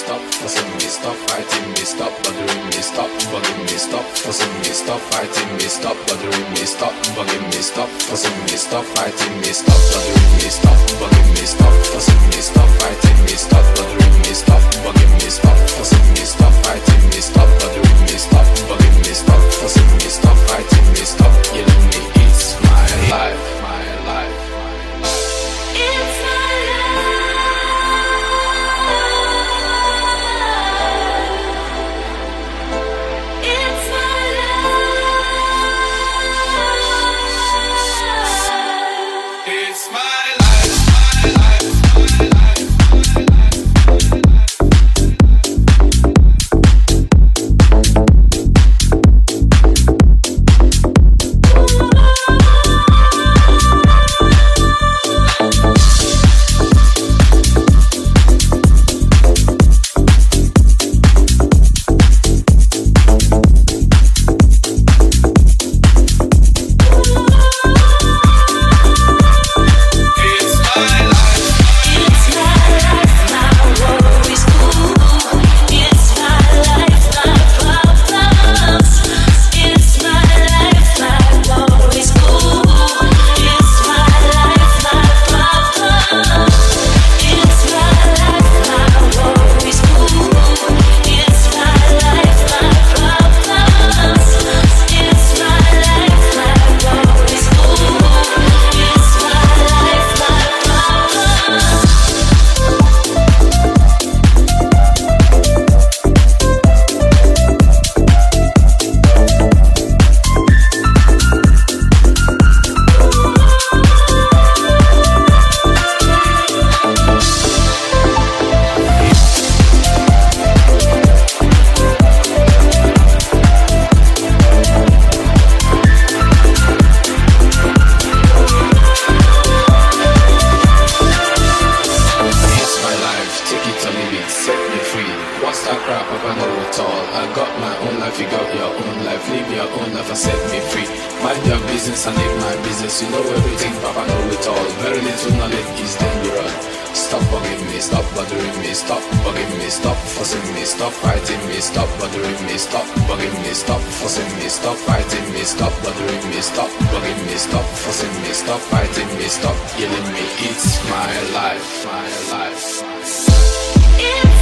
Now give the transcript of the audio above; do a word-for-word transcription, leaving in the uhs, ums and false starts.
stop fussing me, stop fighting me, stop bothering me, stop bugging me, stop fussing me, stop fighting me, stop bothering me, stop bugging me, stop fussing me, stop fighting me, stop bothering me, stop bugging me, stop fussing me, stop fighting me, stop bothering me, stop bugging me, stop fussing me, stop fighting me, stop bothering me, stop bugging me, stop fussing me, stop fighting me, stop killing me. It's my life, my life. It's my life. It's my life. It's my life, my life, my life. Stop fighting me, stop killing me. It's my life, my life. It's